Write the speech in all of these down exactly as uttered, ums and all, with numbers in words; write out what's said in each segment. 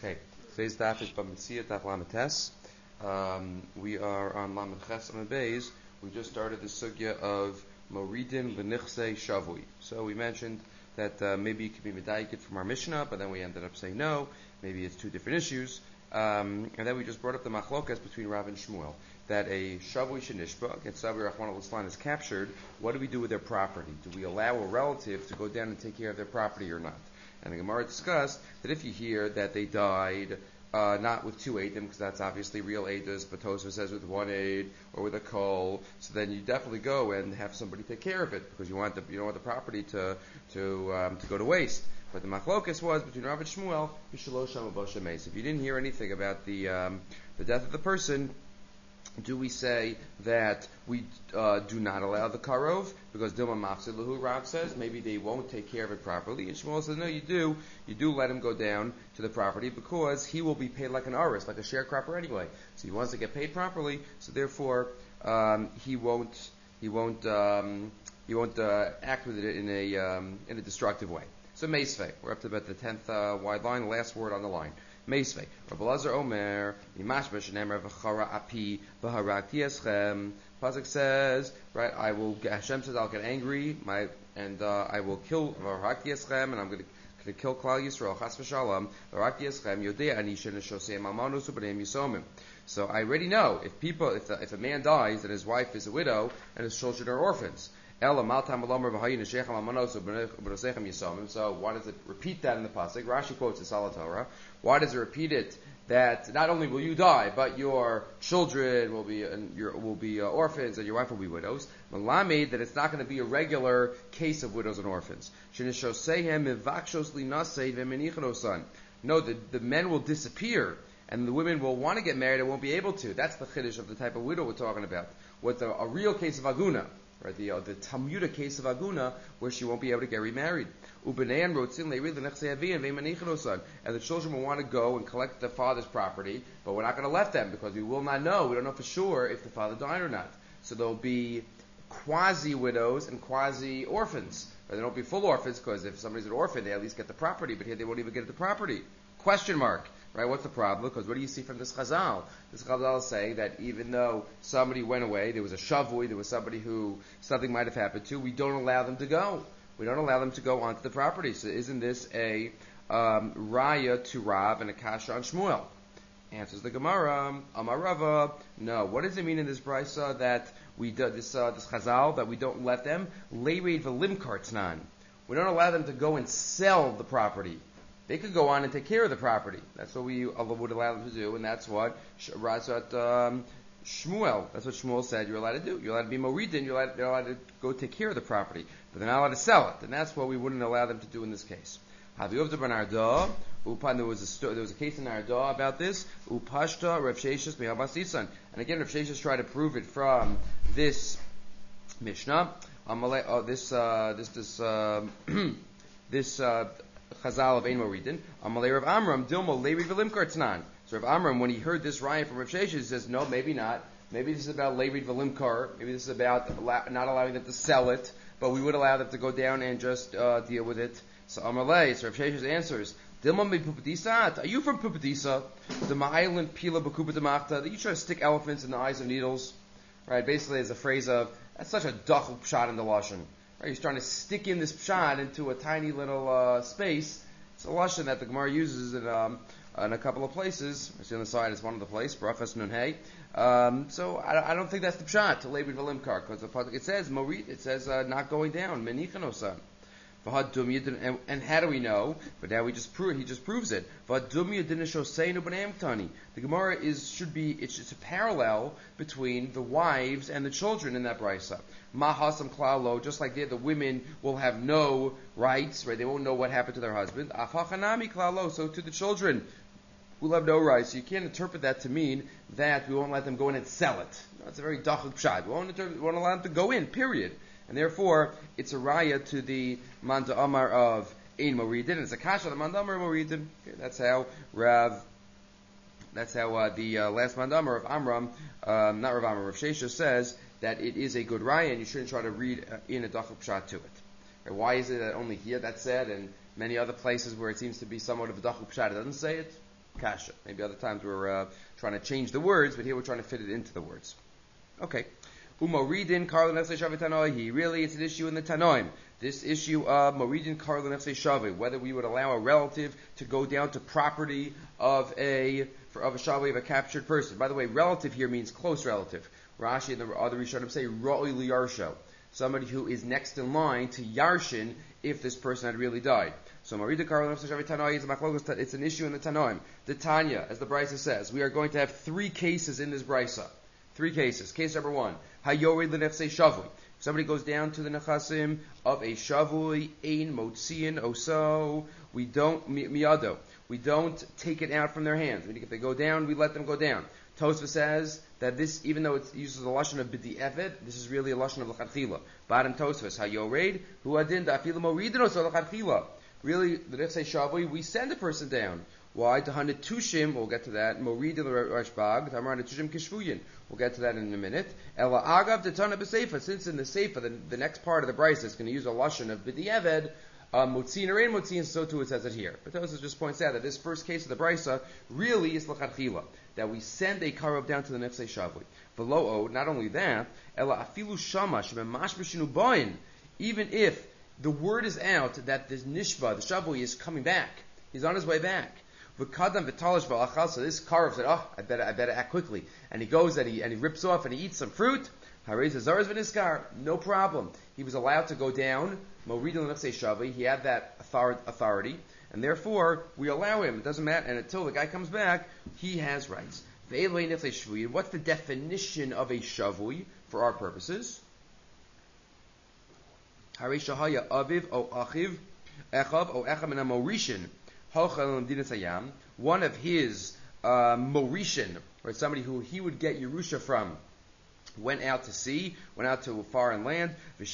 Okay, today's daf is Bamitzia Daf Lamates. Um, we are on Lamed Ches Amud Beis. We just started the sugya of Moridim L'Nichsei Shavui. So we mentioned that uh, maybe it could be Medayikit from our Mishnah, but then we ended up saying no. Maybe it's two different issues. Um, and then we just brought up the machlokas between Rav and Shmuel, that a Shavui Shenishba, against Savi Rachman al-Islan, is captured. What do we do with their property? Do we allow a relative to go down and take care of their property or not? And the Gemara discussed that if you hear that they died uh, not with two eidim, because that's obviously real eidos, but Tosfos says with one aid or with a kol, so then you definitely go and have somebody take care of it because you want the you don't want the property to to um, to go to waste. But the machlokas was between Rav and Shmuel, Yishalosham Abosha Meis. If you didn't hear anything about the um, the death of the person, do we say that we uh, do not allow the karov because Dilma Mafsid Lahu, Rav says maybe they won't take care of it properly, and Shmuel says no, you do. You do let him go down to the property because he will be paid like an aris, like a sharecropper anyway. So he wants to get paid properly, so therefore um, he won't he won't um, he won't uh, act with it in a um, in a destructive way. So Meisvei, we're up to about the tenth uh, wide line, the last word on the line. Meisvei. Rabbi Lazar Omer, Imashba Shenemar V'chara Api V'harakti Eschem. Pasuk says, right, I will, Hashem says, I'll get angry, my, and uh, I will kill V'harakti Eschem, and I'm going to kill Klal Yisrael, Chas V'shalom, V'harakti Eschem, Yodei Anisha Neshosei Mamanus U'B'neim Yisomim. So I already know, if people, if, the, if a man dies, that his wife is a widow, and his children are orphans. So why does it repeat that in the pasuk? Rashi quotes the Salat Torah. Why does it repeat it that not only will you die, but your children will be and your, will be uh, orphans and your wife will be widows? Malamed that it's not going to be a regular case of widows and orphans. No, the, the men will disappear and the women will want to get married and won't be able to. That's the chiddush of the type of widow we're talking about. With a, a real case of aguna. Right, the uh, the Talmuda case of Aguna, where she won't be able to get remarried. And the children will want to go and collect the father's property, but we're not going to let them because we will not know. We don't know for sure if the father died or not. So there'll be quasi-widows and quasi-orphans. But they don't be full orphans because if somebody's an orphan, they at least get the property, but here they won't even get the property. Question mark. Right, what's the problem? Because what do you see from this Chazal? This Chazal is saying that even though somebody went away, there was a shavui, there was somebody who something might have happened to, we don't allow them to go. We don't allow them to go onto the property. So isn't this a um, raya to Rav and a kasha on Shmuel? Answers the Gemara, Amar Rava. No. What does it mean in this brisa that we do this uh, this Chazal that we don't let them leirid v'limkartznan? We don't allow them to go and sell the property. They could go on and take care of the property. That's what we would allow them to do, and that's what Razat um, Shmuel. That's what Shmuel said. You're allowed to do. You're allowed to be moridin. You're allowed, you're allowed to go take care of the property, but they're not allowed to sell it. And that's what we wouldn't allow them to do in this case. Haviyov de Bernarda. Upan. There was a sto- there was a case in Narda about this. Upashta Rav Sheshes me'Abbas Isan. And again, Rav Sheshes tried to prove it from this Mishnah. Amale, oh, this uh, this this uh, this. Uh, Chazal of Ein Moridin, Amalei Rav Amram, Dilmo Leiri V'Limkar. So Rav Amram, when he heard this raya from Rav Sheshes, he says, no, maybe not. Maybe this is about Leiri V'Limkar. Maybe this is about not allowing them to sell it, but we would allow them to go down and just uh, deal with it. So Amalei, so Rav Sheshes answers, Dilmo Me Pupadisat. Are you from Pupadisa? The Ma'aylan Pila B'Kupa D'Machta. That you try to stick elephants in the eyes of needles? Right, basically it's a phrase of, that's such a dachuk pshat in the Lashon. Right, he's trying to stick in this pshat into a tiny little uh, space. It's a lashon that the Gemara uses in, um, in a couple of places. I see on the side is one of the places, Brafas Nun Hey. Um, so I, I don't think that's the pshat to Leibid Valimkar because it says Morit, it says uh, not going down. Menichanosan. And how do we know? But now we just prove he just proves it. The Gemara is should be it's just a parallel between the wives and the children in that brisa. Mahasam klalo, just like there, the women will have no rights, right? They won't know what happened to their husband. Afachanami klalo, so to the children will have no rights. So you can't interpret that to mean that we won't let them go in and sell it. That's a very dachuk pshat. We won't, interpret, we won't allow them to go in. Period. And therefore, it's a raya to the Manda Amar of Ein Moridin. It's a kasha the Manda Amar Moridin. Okay, that's how Rav. That's how uh, the uh, last Manda Amar of Amram, um, not Rav Amram, Rav Shesha says that it is a good raya, and you shouldn't try to read uh, in a dachuk pshat to it. Okay, why is it that only here that's said, and many other places where it seems to be somewhat of a dachuk pshat it doesn't say it? kasha. Maybe other times we're uh, trying to change the words, but here we're trying to fit it into the words. Okay. Umoridin Karla Nefse Shavi Tanoi. Really, it's an issue in the Tanoim. This issue of Moridin Karla Nefse Shavi, whether we would allow a relative to go down to property of a of a Shavi, of a captured person. By the way, relative here means close relative. Rashi and the other Rishonim say Ra'oi Liyarsho, somebody who is next in line to Yarshin if this person had really died. So Moridin Karla Nefse Shavi Tanoi is a machlokes. It's an issue in the Tanoim. The Tanya, as the Brisa says, we are going to have three cases in this Brisa. Three cases. Case number one, Hayorid L'Nefse Shavui. Somebody goes down to the Nechasim of a Shavui, Ein Motziin Oso. We don't, Miyado. We don't take it out from their hands. Meaning if they go down, we let them go down. Tosfos says that this, even though it uses the Lashon of B'di Evet, this is really a Lashon of L'Chadchila. Bottom Tosfos, Hayorid, Hu Adin Da'afilu Moridin Oso L'Chadchila. Really, the Nefse Shavui, we send a person down. Why? To Hanatushim, we'll get to that. Morid el Rashbag, Tamar Hanatushim Kishvuyin. We'll get to that in a minute. Ela Agav Detana B'Seifa, since in the Seifa, the, the next part of the Brisa is going to use a Lashon of B'di'eved, Motzin or Ein Motzin, so too it says it here. But Tosfos just points out that this first case of the Brisa really is L'Chadchila, that we send a Karov down to the Nefse Shavui. Below, not only that, Ela Afilu Shama, Shememash B'Shinu Boin, even if the word is out that this Nishba, the Shavui, is coming back, he's on his way back. V'kadam v'talish v'achal. So this Karov said, "Oh, I better, I better act quickly." And he goes and he and he rips off and he eats some fruit. Harei zaraz v'niskar. No problem. He was allowed to go down. Morid l'nefsei shavi. He had that authority, and therefore we allow him. It doesn't matter. And until the guy comes back, he has rights. Ve'eloi nefsei shvuyin. What's the definition of a shavui for our purposes? Harei shahaya aviv o achiv echav o echam and amorishin. One of his uh, Morishan, or somebody who he would get Yerusha from, went out to sea, went out to a foreign land, and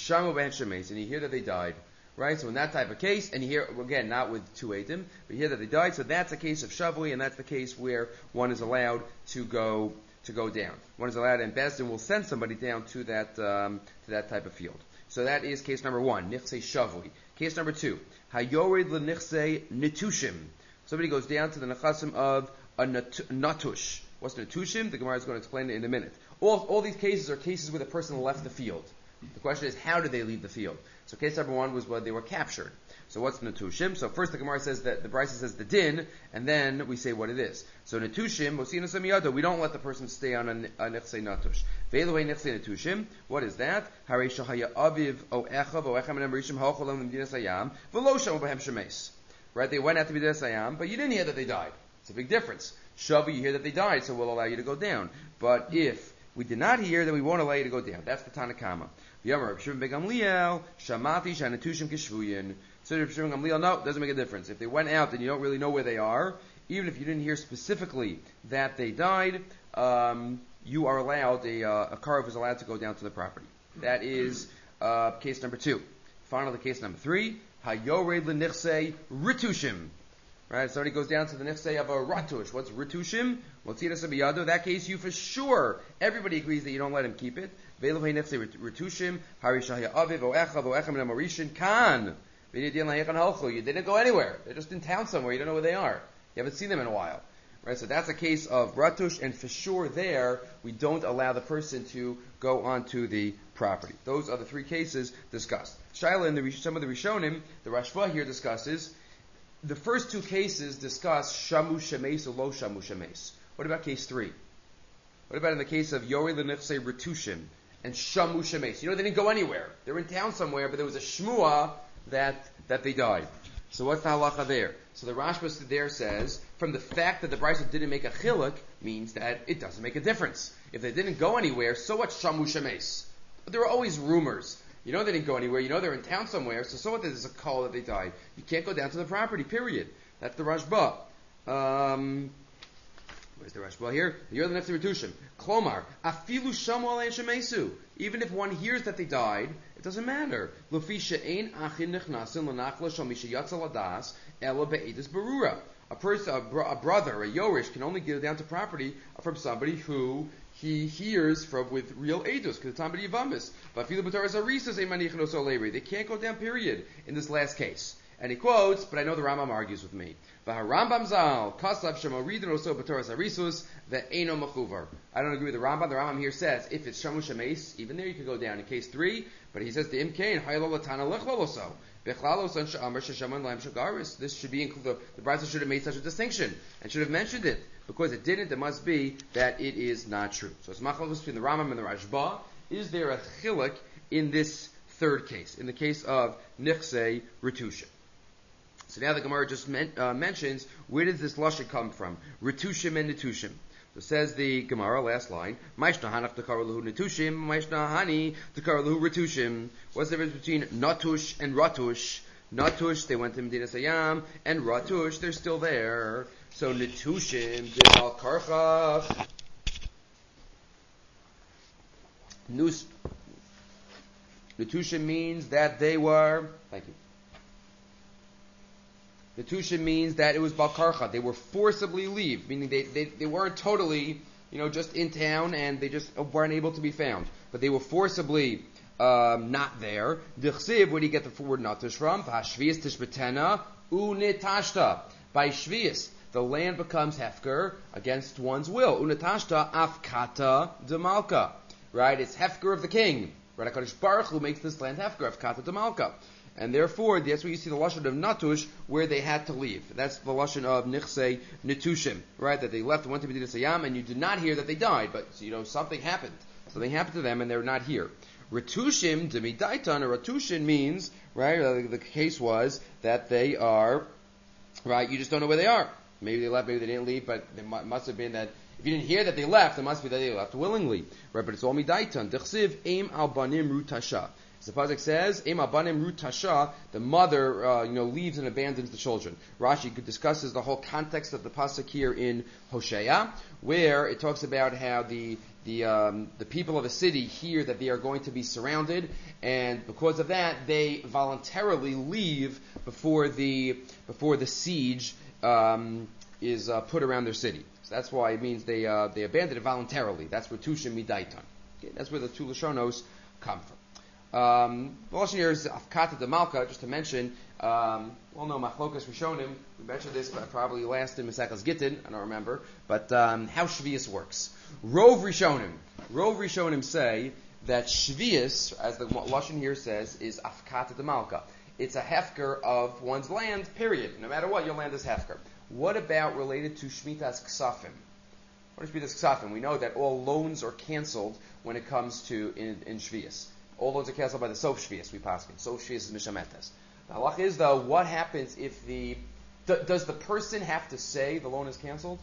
you hear that they died. Right? So in that type of case, and you hear, again, not with two Eidim, but you hear that they died, so that's a case of Shavui, and that's the case where one is allowed to go to go down. One is allowed, and Bezdin will send somebody down to that um, to that type of field. So that is case number one, Nichse Shavui. Case number two, Hayorid l'nichse nitushim. Somebody goes down to the nechasim of a nat- natush. What's natushim? The Gemara is going to explain it in a minute. All, all these cases are cases where the person left the field. The question is, how did they leave the field? So case number one was when they were captured. So what's natushim? So first the Gemara says that the Brisa says the din, and then we say what it is. So natushim, mosina samiyado, we don't let the person stay on a, a nechse natush. Ve'elohei nechse natushim, what is that? Harei shahaya aviv o echav o echem and emrishim ha'ocholam l'mdinas hayam v'lo shamu b'hem shemes. Right? They went out to B'dinas hayam, but you didn't hear that they died. It's a big difference. Shavu, you hear that they died, so we'll allow you to go down. But if we did not hear, then we won't allow you to go down. That's the Tanakama. Yamar Shimon ben Gamliel, Shamati Shanatushim Kishvuyin. So Shimon ben Gamliel, no, it doesn't make a difference. If they went out and you don't really know where they are, even if you didn't hear specifically that they died, um, you are allowed, a, uh, a Karov is allowed to go down to the property. That is uh, case number two. Finally, case number three, Hayored l'nichse ritushim. Right, somebody goes down to the nichse of a ratush. What's ritushim? Motzina sabiyado. In that case, you for sure, everybody agrees that you don't let him keep it. Ve'elohei nichse ritushim. Harishahya aviv o echav o echem ne'morishin kan. You didn't go anywhere. They're just in town somewhere. You don't know where they are. You haven't seen them in a while. Right, so that's a case of ratush, and for sure there, we don't allow the person to go onto the property. Those are the three cases discussed. Shaila and the, some of the Rishonim, the Rashba here discusses, the first two cases discuss shamu shemes or lo shamu shemes. What about case three? What about in the case of Yori l'nichse ritushim and shamu shemes? You know, they didn't go anywhere. They were in town somewhere, but there was a shmua that, that they died. So what's the halacha there? So the Rashba there says, from the fact that the Brisa didn't make a chiluk, means that it doesn't make a difference. If they didn't go anywhere, so what shamu shemes? But there are always rumors. You know they didn't go anywhere. You know they're in town somewhere. So so what? There's a call that they died. You can't go down to the property, period. That's the Rashba. Um, where's the Rashba here? You're the next Ritushim. Klomar. Afilu shamu alein shemesu. Even if one hears that they died, it doesn't matter. Lufi she'ein achin nechnasin l'nachla shal misha yatza ladas ela be'edus barura. A person, a, bro- a brother, a Yorish, can only get down to property from somebody who he hears from with real edus, because it's somebody Yivamis. But they can't go down, period, in this last case. And he quotes, but I know the Rambam argues with me. V'harambam zal kasav shemoridin oso b'toras harisus ve'eno mechuvar. I don't agree with the Rambam. The Rambam here says if it's shamu shemeis, even there you could go down in case three. But he says the imkain haylo latana lechloloso bechlalos and she'amar sheshaman laim shagaris. This should be included. The Brisa should have made such a distinction and should have mentioned it. Because it didn't, it must be that it is not true. So it's machlokes between the Rambam and the Rashba. Is there a chiluk in this third case, in the case of nichsei retusha? So now the Gemara just men, uh, mentions, where does this lashon come from? Retushim and netushim. So says the Gemara, last line, Maishna hanach tekar lahu netushim, Maishna hani tekar lahu retushim. What's the difference between natush and ratush? Natush, they went to Medina Sayam, and ratush, they're still there. So netushim dibal karchach. Nus. Netushim means that they were. Thank you. Netushim means that it was balkarcha. They were forcibly leave, meaning they, they they weren't totally, you know, just in town and they just weren't able to be found, but they were forcibly um, not there. D'chsiv, where do you get the word natush from? V'hashvius tishbetena unitashta. By shvius, the land becomes hefker against one's will. Unitashta afkata demalka. Right? It's hefker of the king. Right? HaKadosh Baruch Hu makes this land hefker, afkata demalka. And therefore, that's where you see the lashon of natush, where they had to leave. That's the lashon of nichsei netushim, right? That they left and went to Medina Sayam, and you did not hear that they died, but you know something happened. Something happened to them, and they're not here. Retushim demidaitan, or retushin means, right? The, the case was that they are, right? You just don't know where they are. Maybe they left, maybe they didn't leave, but it must have been that. If you didn't hear that they left, it must be that they left willingly, right? But it's all midaitan. Dechsiv aim al banim rutasha. So the pasuk says, "Ema banim rutasha." The mother, uh, you know, leaves and abandons the children. Rashi discusses the whole context of the pasuk here in Hosea, where it talks about how the the um, the people of a city hear that they are going to be surrounded, and because of that, they voluntarily leave before the before the siege um, is uh, put around their city. So that's why it means they uh, they abandon it voluntarily. That's retusha midaitan. Okay, that's where the two lashonos come from. Um, the lashon here is afkata de malka. Just to mention, um, well, no, machlokas rishonim. We mentioned this, but probably last in Maseches Gittin. I don't remember, but um, how shvius works. Rov rishonim. Rov rishonim say that shvius, as the lashon here says, is afkata de malka. It's a hefker of one's land. Period. No matter what, your land is hefker. What about related to shmitas ksafim? What is shmitas ksafim? We know that all loans are canceled when it comes to in, in shvius. All loans are canceled by the Sof Shvius, we paskin. Sof Shvius is Mishametes. The halach is, though, what happens if the... D- does the person have to say the loan is canceled?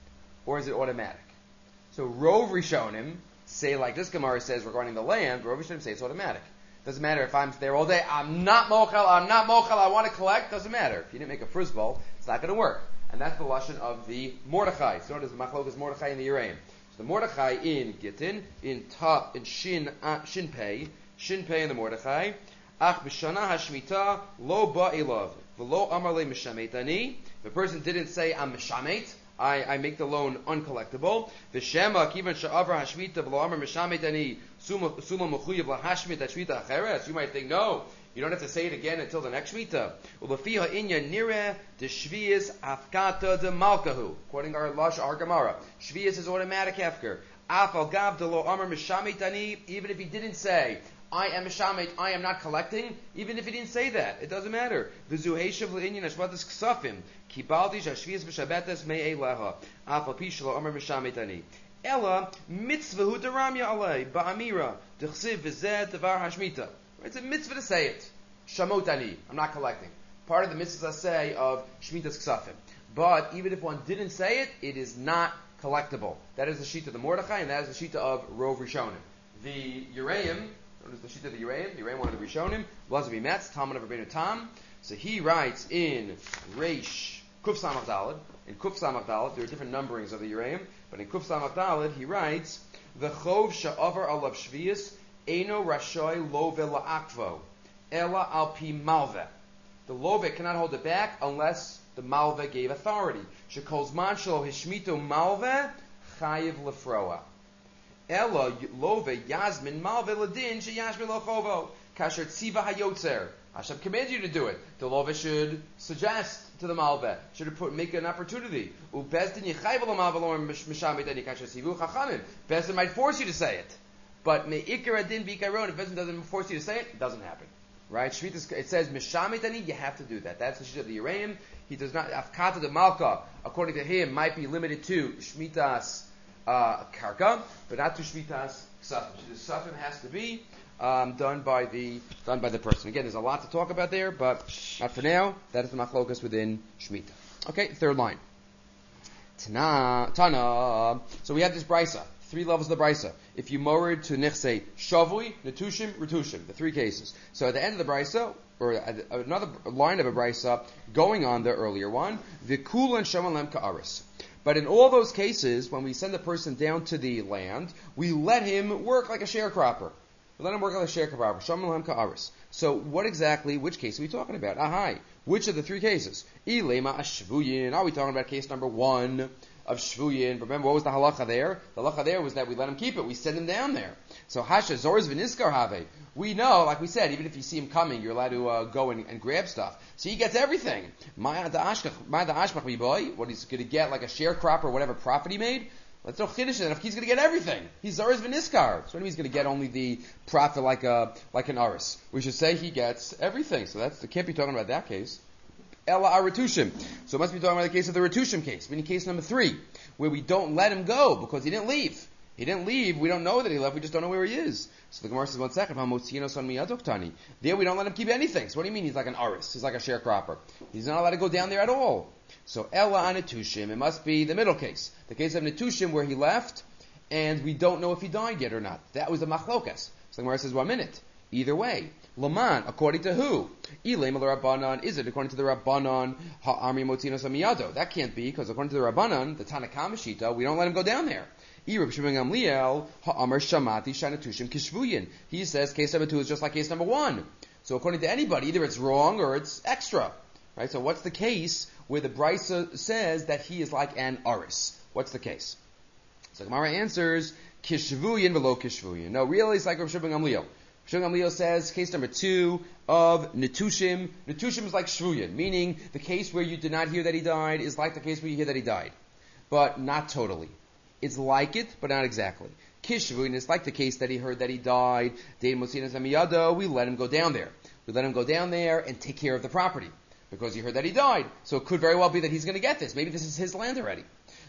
Or is it automatic? So Rov Rishonim say, like this Gemara says regarding the land, Rov Rishonim say it's automatic. Doesn't matter if I'm there all day, I'm not mochel, I'm not mochel, I want to collect, doesn't matter. If you didn't make a frisbal, it's not going to work. And that's the lashon of the Mordechai. So known as the Machlokas Mordechai in the Yereim. So the Mordechai in Gittin, in Ta, in Shin, uh, Shin Pei, Shin Pei and the Mordechai. Ach b'shana hashmita lo ba'ilov v'lo amar le mishametani. The person didn't say I'm mishamet. I, I make the loan uncollectible. V'shema kivan sha'avra hashmita v'lo amar mishametani suma mechuyev lahashmit hashmita acheres. You might think no, you don't have to say it again until the next shmita. U'lefiha inya nireh de shvius afkata de malkahu. According to our Lash our Gemara, shvius is automatic hefker. Af al gav de lo amar mishametani. Even if he didn't say I am a shamet, I am not collecting, even if he didn't say that. It doesn't matter. V'zuheshav le'inyan hashvatas ksafim, kibaldi shashvias v'shabetes me'ei leha, afal pishlo amar mishametani. Ella mitzvahu deramya alei, ba'amira, d'chsiv v'zeh devar hashmita. It's a mitzvah to say it. Shamotani, I'm not collecting. Part of the mitzvahs I say of shmitas ksafim. But even if one didn't say it, it is not collectible. That is the sheet of the Mordechai, and that is the sheet of Rov Rishonim. The Yereim, known as the sheet of the Yereim, the Yereim one of the Rishonim, Blazavi Metz, Talmud of Rabbeinu Tam. So he writes in Reish Kuf Samach Daled. In Kuf Samach Daled, there are different numberings of the Yereim, but in Kuf Samach Daled, he writes, the Chov Sha'avar Alav Shvius Eino Rashoy Love La'akvo Ela Al Pi Malve. The Love cannot hold it back unless the Malve gave authority. Shekol Zman Shelo Hishmito Malve Chayiv Lefroa. Ella love yasmin malve ladin sheyashmin lochovo kasher tziva hayotzer Hashem commands you to do it. The Lova should suggest to the Malveh, should put, make an opportunity. Bezdin might force you to say it. But me'ikar adin v'ikaron, if Bezdin doesn't force you to say it, it doesn't happen. Right? Shmita, it says mishamitani, you have to do that. That's the shit of the Yereim. He does not, afkata de malka, according to him, might be limited to shmitas uh, karka, but not to shmitas ksafim. The ksafim has to be um, done by the done by the person. Again, there's a lot to talk about there, but not for now. That is the machlokas within shmita. Okay, third line. Tana, Tana. So we have this brisa. Three levels of the brisa. If you morid to nichse shavui, netushim, retushim, the three cases. So at the end of the brisa, or another line of a brisa, going on the earlier one, v'kulan shamalem ka'aris. But in all those cases, when we send a person down to the land, we let him work like a sharecropper. We let him work like a sharecropper. Shamalem ka'aris. So what exactly, which case are we talking about? Ahai. Which of the three cases? Ilema ashvuyin. Are we talking about case number one of shvuyin? Remember, what was the halacha there? The halacha there was that we let him keep it. We send him down there. So hasha zorz v'niskar have. We know, like we said, even if you see him coming, you're allowed to uh, go and, and grab stuff. So he gets everything. What he's going to get, like a sharecropper or whatever profit he made? Let's not finish it. He's going to get everything. He's zorz v'niskar. So he's going to get only the profit like a like an aris. We should say he gets everything. So that's, can't be talking about that case. Ella Aritushim. So it must be talking about the case of the Ritushim case, meaning case number three, where we don't let him go because he didn't leave. He didn't leave. We don't know that he left. We just don't know where he is. So the Gemara says, one second. There we don't let him keep anything. So what do you mean he's like an aris? He's like a sharecropper. He's not allowed to go down there at all. So Ella Anitushim. It must be the middle case. The case of Nitushim where he left and we don't know if he died yet or not. That was the machlokas. So the Gemara says, one minute. Either way. Laman, according to who? Ilem al-Rabbanan, is it according to the Rabbanan, ha'amri motinos amiyado? That can't be, because according to the Rabbanan, the Tanakama Shita, we don't let him go down there. Irab Shimon Gamliel, ha'amar shamati shanatushim kishvuyin. He says case number two is just like case number one. So according to anybody, either it's wrong or it's extra. Right? So what's the case where the Brisa says that he is like an aris? What's the case? So Gemara answers, kishvuyin velo kishvuyin. No, really it's like Rav Shimon Gamliel. Shimon Gamliel says, case number two of Netushim. Netushim is like Shvuyin, meaning the case where you did not hear that he died is like the case where you hear that he died. But not totally. It's like it, but not exactly. Kishvuyin is like the case that he heard that he died. We let him go down there. We let him go down there and take care of the property. Because he heard that he died. So it could very well be that he's going to get this. Maybe this is his land already.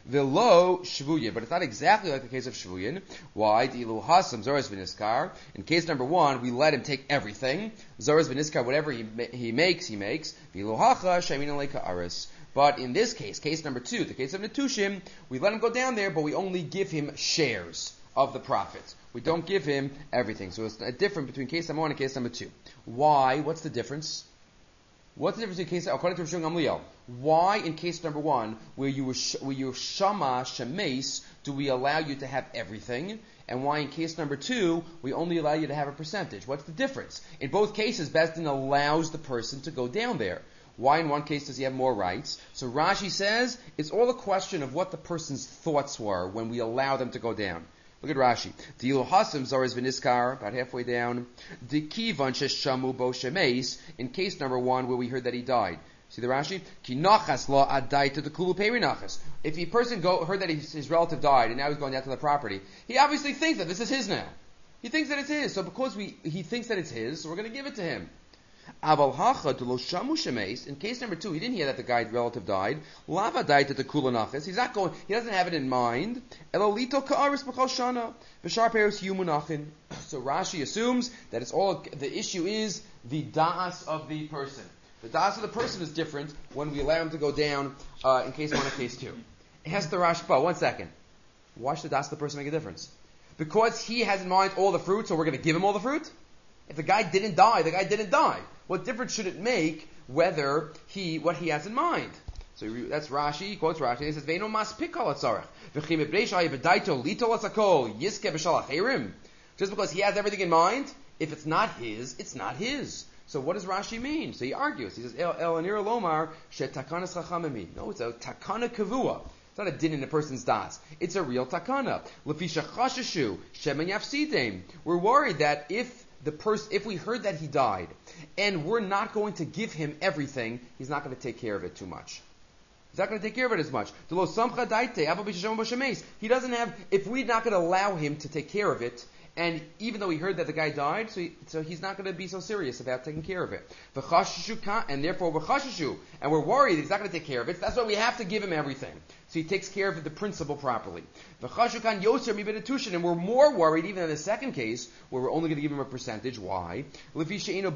Velo shvuyin, but it's not exactly like the case of shvuyin. Why? Dilu hasam zoras v'niskar. In case number one, we let him take everything. Zoras v'niskar, whatever he he makes, he makes. Vilu hacha shemin aleika aris. But in this case, case number two, the case of Netushim, we let him go down there, but we only give him shares of the profits. We don't give him everything. So it's a difference between case number one and case number two. Why? What's the difference? What's the difference in case, according to Rishon Gamliel? Why in case number one, where you were sh- where you shama shemes, do we allow you to have everything, and why in case number two we only allow you to have a percentage? What's the difference? In both cases, Bezdin allows the person to go down there. Why in one case does he have more rights? So Rashi says it's all a question of what the person's thoughts were when we allow them to go down. Look at Rashi. Dilu hasim zaris v'niskar, about halfway down. Dikivan sheshamu bo shemes, in case number one where we heard that he died. See the Rashi? Ki nachas la adai to the kulu peri nachas. If a person go, heard that his, his relative died and now he's going down to the property, he obviously thinks that this is his now. He thinks that it's his. So because we he thinks that it's his, so we're going to give it to him. Aval hacha to lo shamu shemes. In case number two, he didn't hear that the guy's relative died. Lava died to the kula nachas. He's not going. He doesn't have it in mind. Elolito ka'aris b'chal shana v'shar peros yumunachin. So Rashi assumes that it's all. The issue is the da'as of the person. The da'as of the person is different when we allow him to go down uh, in case one and case two. It has the Rashba. One second. Why should the da'as of the person make a difference? Because he has in mind all the fruit, so we're going to give him all the fruit? If the guy didn't die, the guy didn't die. What difference should it make whether he, what he has in mind? So that's Rashi, he quotes Rashi, he says, Ve'eno maspik kol hatzarech. V'chim ebrei shai v'daito litol asakol, yiske v'shalach herim. Just because he has everything in mind, if it's not his, it's not his. So what does Rashi mean? So he argues. He says, El anir lomar she takanas chachamimi. No, it's a takana kavua. It's not a din in a person's das. It's a real takana. Lefisha chashashu shemen yafsidem. We're worried that if the person, if we heard that he died, and we're not going to give him everything, he's not going to take care of it too much. He's not going to take care of it as much. He doesn't have, if we're not going to allow him to take care of it, and even though he heard that the guy died, so, he, so he's not going to be so serious about taking care of it. And therefore we're chashashu, and we're worried he's not going to take care of it. That's why we have to give him everything. So he takes care of the principle properly. And we're more worried even in the second case, where we're only going to give him a percentage. Why? In case number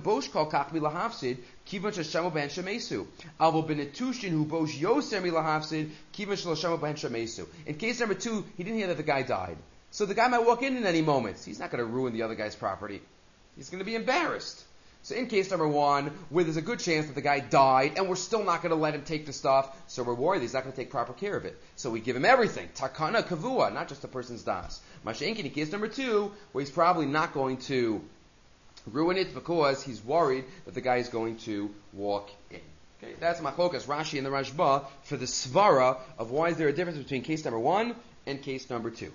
two, he didn't hear that the guy died. So the guy might walk in in any moment. He's not going to ruin the other guy's property. He's going to be embarrassed. So in case number one, where there's a good chance that the guy died, and we're still not going to let him take the stuff, so we're worried he's not going to take proper care of it. So we give him everything. Takana kavua, not just the person's das. Mashenkin, in case number two, where he's probably not going to ruin it because he's worried that the guy is going to walk in. Okay, that's Machlokas, Rashi and the Rashba, for the svara of why is there a difference between case number one and case number two.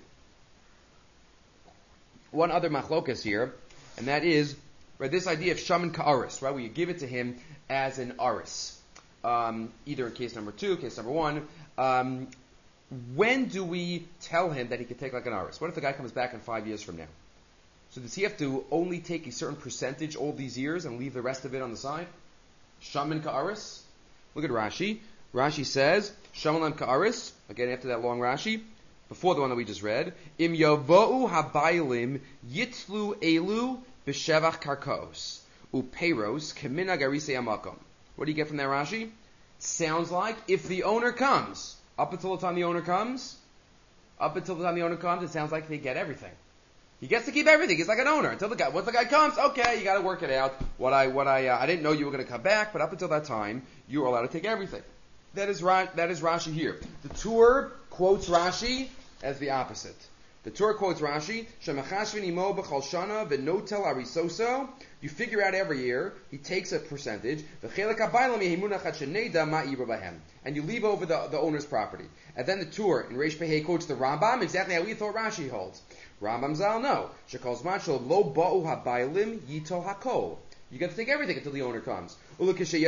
One other machlokas here, and that is right, this idea of shaman ka'aris, right, where you give it to him as an aris, um, either in case number two, case number one. Um, when do we tell him that he could take like an aris? What if the guy comes back in five years from now? So does he have to only take a certain percentage all these years and leave the rest of it on the side? Shaman ka'aris. Look at Rashi. Rashi says shaman ka'aris. Again, after that long Rashi. Before the one that we just read, Im yavo'u habaylim yitlu elu b'shevach karkos upeiros kemina garisei amakom. What do you get from that Rashi? Sounds like if the owner comes, up until the time the owner comes, up until the time the owner comes, it sounds like they get everything. He gets to keep everything. He's like an owner until the guy. Once the guy comes, okay, you got to work it out. What I, what I, uh, I didn't know you were going to come back, but up until that time, you were allowed to take everything. That is Ra- that is Rashi here. The Tur quotes Rashi as the opposite. The Torah quotes Rashi, Shemachashvin imo b'chal shana v'notel arisoso. You figure out every year, he takes a percentage, v'chelek habaylam yehimunach ad sheneda ma ibra bahem. And you leave over the, the owner's property. And then the Torah in Reish Pehei quotes the Rambam, exactly how we thought Rashi holds. Rambam Zal, no. Shekol zman shel lo ba'u habaylim yitol hakol. You got to take everything until the owner comes. When the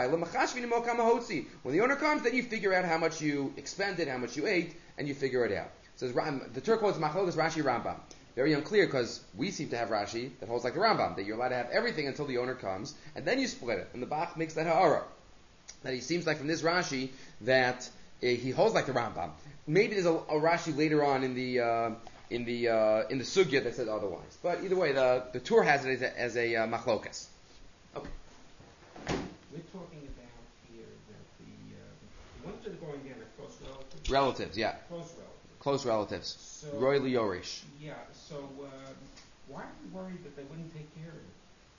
owner comes, then you figure out how much you expended, how much you ate, and you figure it out. Says the Torah quotes Machlokas Rashi Rambam. Very unclear because we seem to have Rashi that holds like the Rambam, that you're allowed to have everything until the owner comes, and then you split it. And the Bach makes that ha'ara. That he seems like from this Rashi that uh, he holds like the Rambam. Maybe there's a, a Rashi later on in the uh, in the uh, in the Sugya that says otherwise. But either way, the the Torah has it as a, as a uh, Machlokas. Okay. We're talking about here that the, uh, the ones that are going down are close relatives. Relatives, yeah. Close relatives. Close relatives. So, Roy Liorish. Yeah, so uh, why are we worried that they wouldn't take care of it?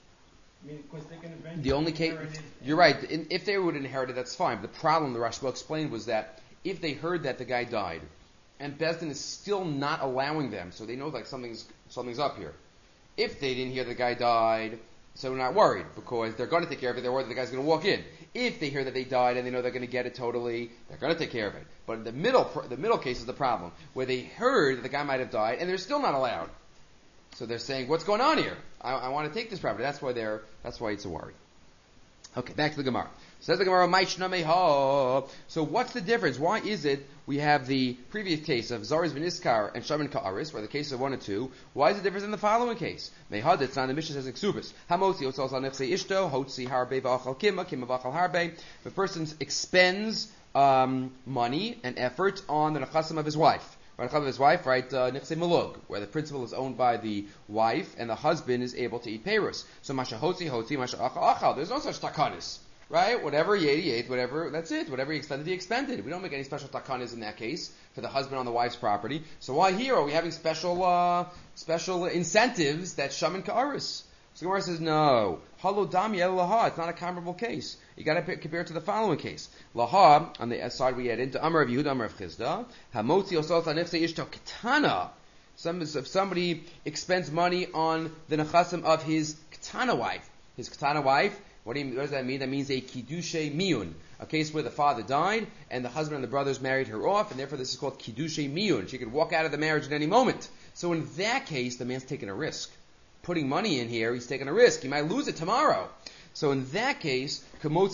I mean, because they can eventually the only case, inherit it. You're right. In, if they would inherit it, that's fine. But the problem, the Rashba explained, was that if they heard that the guy died, and Bezdin is still not allowing them, so they know like something's something's up here. If they didn't hear the guy died, so we're not worried because they're going to take care of it. They're worried that the guy's going to walk in. If they hear that they died and they know they're going to get it totally, they're going to take care of it. But in the middle, the middle case is the problem, where they heard that the guy might have died and they're still not allowed. So they're saying, "What's going on here? I, I want to take this property." That's why they're. That's why it's a worry. Okay, back to the Gemara. Says the Gemara, "Maishna So what's the difference? Why is it we have the previous case of Zaris Viniskar and Shaman Ka'aris, where the case of one and two? Why is it different in the following case? Mehad, it's not the Mishnah says Exubis. Hamotzi otzos al nechse ishto, hotzi harbe v'achal kima, kima v'achal harbe. If a person expends um, money and effort on the nechasim of his wife, right, of his wife, right, nechse malug, where the principal is owned by the wife and the husband is able to eat perus. So masha hotzi hotzi, masha achal achal. There's no such takanis. Right? Whatever he ate, he ate. Whatever, that's it. Whatever he expended, he expended. We don't make any special takanas in that case for the husband on the wife's property. So why here are we having special uh, special incentives that shaman ka'aris? So Gemara says, no. Halo dami el laha. It's not a comparable case. You got to compare it to the following case. Laha, on the side we add into Amar of Yehuda, Amar of Chizda. Hamotzi osot anifse ishto ketana. Some, if somebody expends money on the nechasim of his ketana wife, his ketana wife. What, do you, what does that mean? That means a kiddushe miyun, a case where the father died and the husband and the brothers married her off, and therefore this is called kiddushe miyun. She could walk out of the marriage at any moment. So in that case, the man's taking a risk. putting money in here, he's taking a risk. He might lose it tomorrow. So in that case, that's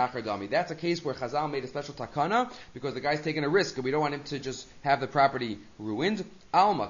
a case where Chazal made a special takana because the guy's taking a risk and we don't want him to just have the property ruined. Alma,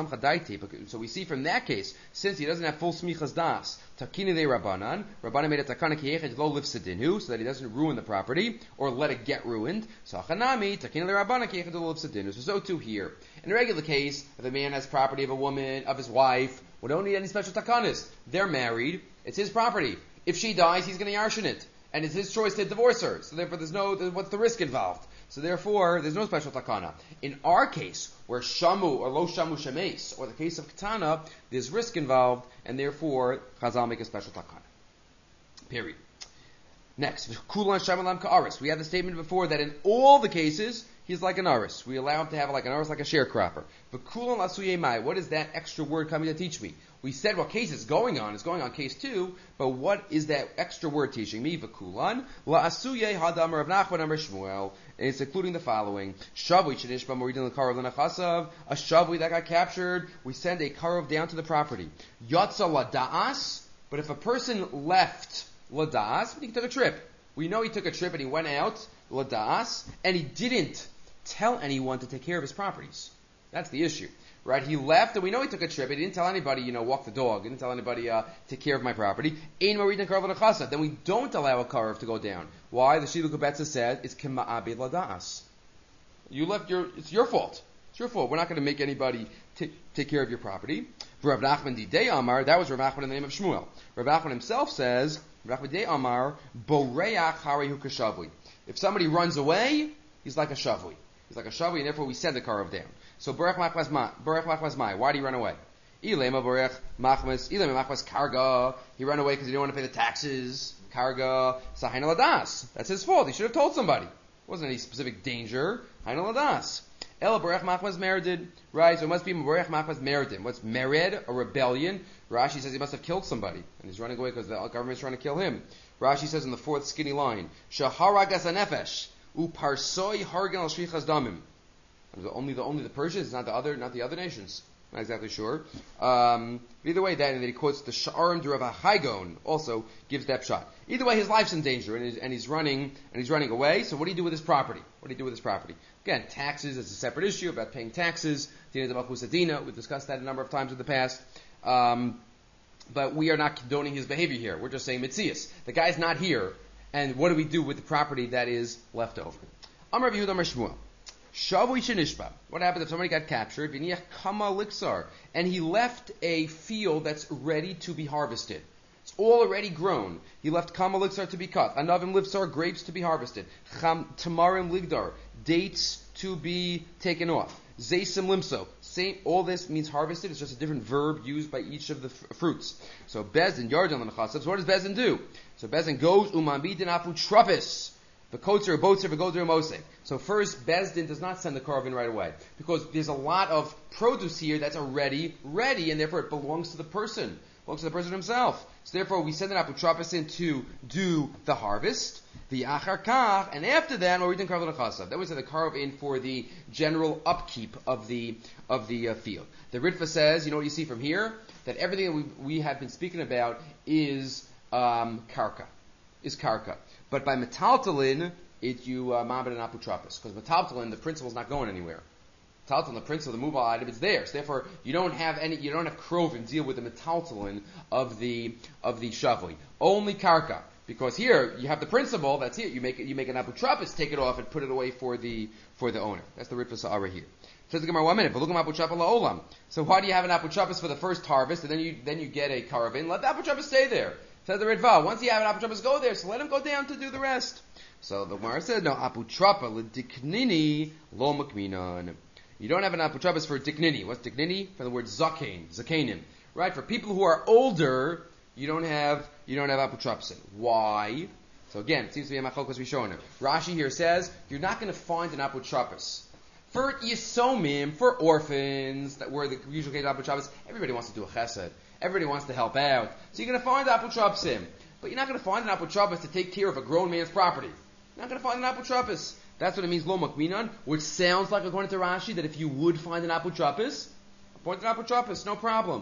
so we see from that case, since he doesn't have full smichas das, takina de Rabbanan, Rabbanan made a takana kiyechet lo lifsedinu, so that he doesn't ruin the property or let it get ruined. So chanami, takina de Rabbanan kiyechet lo lifsedinu. So so too here. In a regular case, if a man has property of a woman, of his wife, we don't need any special takanas. They're married. It's his property. If she dies, he's going to yarshin it. And it's his choice to divorce her. So therefore, there's no, what's the risk involved? So therefore, there's no special takana. In our case, where shamu or lo shamu shemes, or the case of katana, there's risk involved, and therefore, Chazal make a special takana. Period. Next, kulan shamalam ka'aris. We had the statement before that in all the cases, he's like an aris. We allow him to have like an aris, like a sharecropper. But kulan lasuye mai. What is that extra word coming to teach me? We said what case it's going on. It's going on case two. But what is that extra word teaching me? V'kulan la'asuye hadam Rav Nachman Amar Shmuel. And it's including the following: Shavui shenishba moridin l'karov l'nachasav. A shavui that got captured, we send a karov down to the property. Yatsa lada'as. But if a person left lada'as, he took a trip. We know he took a trip and he went out lada'as, and he didn't tell anyone to take care of his properties. That's the issue. Right? He left, and we know he took a trip. He didn't tell anybody, you know, walk the dog. He didn't tell anybody, uh, take care of my property. Ein maridin karov l'nachasa. Then we don't allow a karov to go down. Why? The Shiluk Betza said, it's kema'abed lada'as. You left your, it's your fault. It's your fault. We're not going to make anybody t- take care of your property. Rav Nachman Didei Amar, that was Rav Nachman in the name of Shmuel. Rav Nachman himself says, Rav Nachman Didei Amar, boreach harehu kashavui. If somebody runs away, he's like a shavui. He's like a shavui, and therefore we send the karov down. So Borech Machmas Ma, Borech Machmas Mai. Why did he run away? Ilema Borech Machmas, Ilema Machmas Karga. He ran away because he didn't want to pay the taxes. Karga, Sahaina Ladas. That's his fault. He should have told somebody. It wasn't any specific danger. Haina Ladas. El Borech Machmas Meredid. Right, so it must be Borech Machmas Meredin. What's Mered? A rebellion. Rashi says he must have killed somebody. And he's running away because the government's trying to kill him. Rashi says in the fourth skinny line, Shaharagas Anefesh. Uparsoi Hargan al Shrichas Damim. Only the only the Persians, not the other, not the other nations. Not exactly sure. Um, either way, that and then he quotes the Sha'arim de Rav Haigon also gives that shot. Either way, his life's in danger, and he's, and he's running and he's running away. So what do you do with his property? What do you do with his property? Again, taxes is a separate issue about paying taxes. Dina de Malchusadina, we've discussed that a number of times in the past. Um, but we are not condoning his behavior here. We're just saying mitzias. The guy's not here, and what do we do with the property that is left over? Amar Yehuda Amar Shmuel. Shavui shenishba. What happens if somebody got captured? V'niach kama liksar, and he left a field that's ready to be harvested. It's all already grown. He left kama liksar to be cut. Anavim livsar, grapes to be harvested. Cham tamarim ligdar, dates to be taken off. Zaysim limso. Same, all this means harvested. It's just a different verb used by each of the f- fruits. So Bezdin yardan l'nechasav. So what does Bezdin do? So Bezdin goes umambidin afu trapis. The kotzer, botzer, v'gozer, mosek. So first, Bezdin does not send the karov in right away because there's a lot of produce here that's already ready, and therefore it belongs to the person, belongs to the person himself. So therefore, we send an apotropos in to do the harvest, the achar kach, and after that, we're reading karov l'chasav. Then we send the karov in for the general upkeep of the of the uh, field. The Ritva says, you know what you see from here, that everything that we we have been speaking about is um, karka, is karka. But by metaltalin, it you uh, mabed and apotropos, because metaltalin, the principle is not going anywhere. Metaltalin, the principle, the mobile item, it's there. So therefore, you don't have any, you don't have krovim deal with the metaltalin of the of the shavui. Only karka, because here you have the principle. That's it. You make it, you make an apotropos, take it off, and put it away for the for the owner. That's the Ritva Sa'ara here. Says the Gemara, one minute. So why do you have an apotropos for the first harvest, and then you then you get a karavin? Let the apotropos stay there. Says the Ritva, once you have an apotropos, go there, so let him go down to do the rest. So the Gemara said, no, apotropa l'diknini lo makminan. You don't have an apotropos for diknini. What's diknini? From the word zakain, zakanim. Right? For people who are older, you don't have you don't have apotropos. Why? So again, it seems to be a machlokes we showing it. Rashi here says you're not going to find an apotropos for yisomim, for orphans that were the usual case of apotropos. Everybody wants to do a chesed. Everybody wants to help out. So you're going to find apotropsim. But you're not going to find an apotropos to take care of a grown man's property. You're not going to find an apotropos. That's what it means, lo makminan, which sounds like, according to Rashi, that if you would find an apotropos, appoint an apotropos, no problem.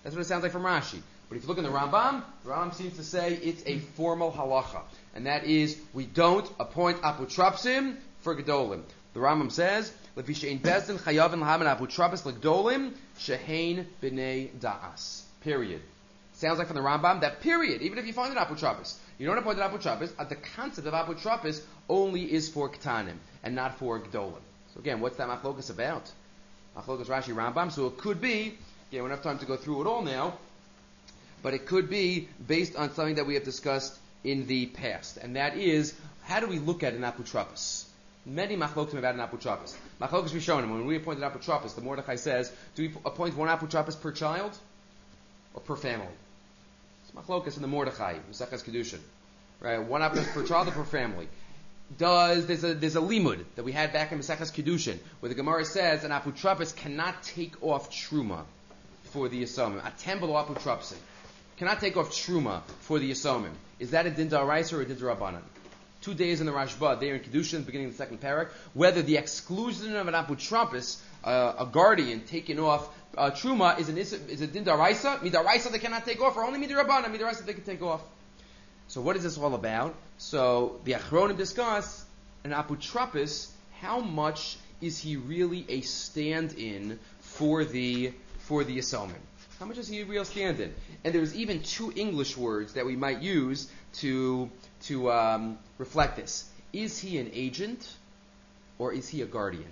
That's what it sounds like from Rashi. But if you look in the Rambam, the Rambam seems to say it's a formal halacha. And that is, we don't appoint aputrapsim for gedolim. The Rambam says, Lefi she'ein bezdin chayavin lahamen aputrapis legdolim shehein b'nei da'as. Period. Sounds like from the Rambam that period, even if you find an aputrapis, you don't appoint an aputrapis, uh, the concept of aputrapis only is for ketanim and not for gedolim. So again, what's that machlokas about? Machlokas Rashi Rambam. So it could be, again, we don't have time to go through it all now, but it could be based on something that we have discussed in the past, and that is, how do we look at an aputrapis? Many machlokas about an aputrapis. Machlokas Rishonim, when we appoint an aputrapis, the Mordechai says, do we appoint one aputrapis per child or per family? It's machlokas in the Mordechai, Mesechus Kedushin, right? One aputrapis per child or per family. Does there's a there's a limud that we had back in Mesechus Kedushin where the Gemara says an aputrapis cannot take off truma for the yisomim. A temple aputrapsin cannot take off truma for the yisomim. Is that a din da'araisa or a din da'rabanan? Two days in the Rashba, there in Kedushin, beginning of the second parak, whether the exclusion of an aputrapis, uh, a guardian taking off uh, truma, is an is a din da'araisa, midaraisa they cannot take off, or only midarabanan, midaraisa they can take off. So what is this all about? So the Achronim discuss an aputrapis. How much is he really a stand-in for the for the yisomim? How much is he a real stand-in? And there's even two English words that we might use to to um, reflect this. Is he an agent or is he a guardian?